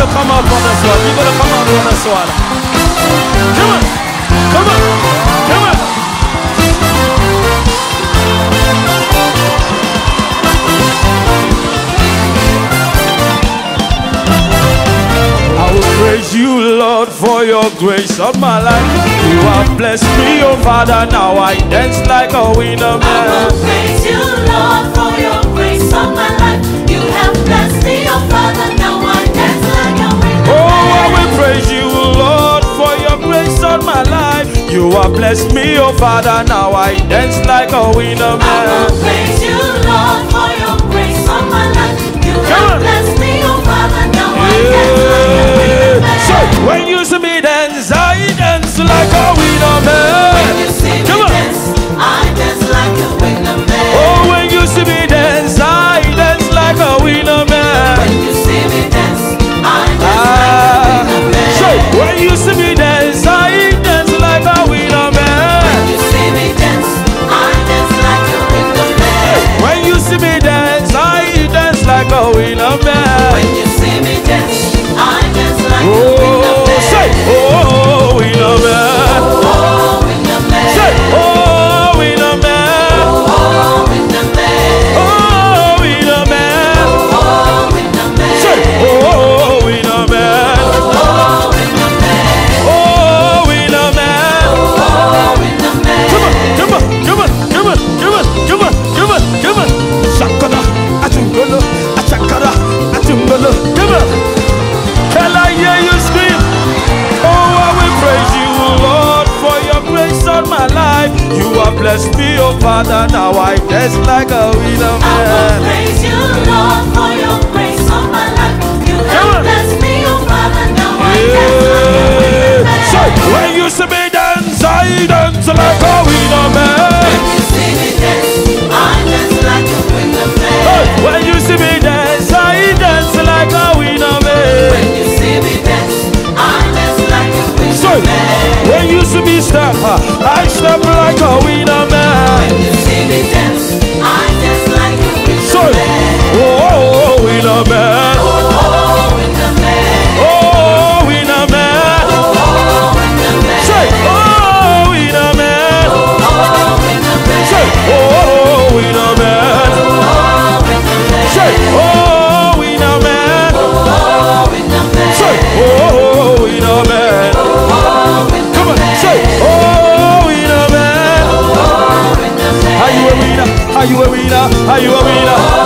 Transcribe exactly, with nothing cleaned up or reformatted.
gonna come up on this one. You're gonna come up on this one. Come on. Come on. Come on. I will praise you, Lord, for your grace of my life. You have blessed me, oh Father. Now I dance like a winner man. I will praise you, Lord, for your grace of my life. You have blessed me, oh Father. Now I dance like a winner man. Oh, I will praise you, Lord, for your grace on my life. You have blessed me, oh Father. Now I dance like a winner man. I will praise you, Lord, for your grace on my life. You have blessed me, oh Father. Now I dance like a winner man. So when you see me dance, I dance like a winner man. When you see me Come on. dance, I dance like a winner man. Oh, when you see me dance, I dance like a winner man. When you see me dance, I dance Ah. like a winner man. So when you see me dance, I dance like a winner man. When you see me dance, I dance like a winner man. When you see me dance, I dance like a winner man. When you see me dance, I dance like a Oh, winner man. say, oh, winner man. Oh, winner man. Say, oh, winner man. Oh, winner man. Oh, winner man. Oh, winner man. Say, oh, winner man. Oh, winner man. Oh, winner man. Oh, winner man. Come on, come on, come on, come on, come on, come on, come on. Shakara, achungolo, achakara, achungolo. Come on. Can I hear you scream? Oh, I will praise you, Lord, for your grace on my life. You have blessed me, oh Father. Now I dance like a winner I will man. praise you, Lord, for your grace on my life. You Come on. have blessed me, oh Father. Now I dance like a winner man. So when you see me dance, I dance like a winner man. When you see me dance, I dance like a winner man. Hey, when you see me dance, I dance like a winner When man. you see me dance, I dance like a So winner man. when you see me step, I step like a winner man. When you see me dance, I dance like a winner So man. oh, oh, winner man. Oh, winner man. Oh, winner man. Oh, winner man. Say oh, winner man. Oh, winner man. Say oh, winner man. Oh, winner man. Say oh, winner man. Oh, winner man. Say oh, winner man. Oh, winner Come on, man. say oh, winner man. Oh, winner man. Are you a winner? Are you a winner? Are you a winner?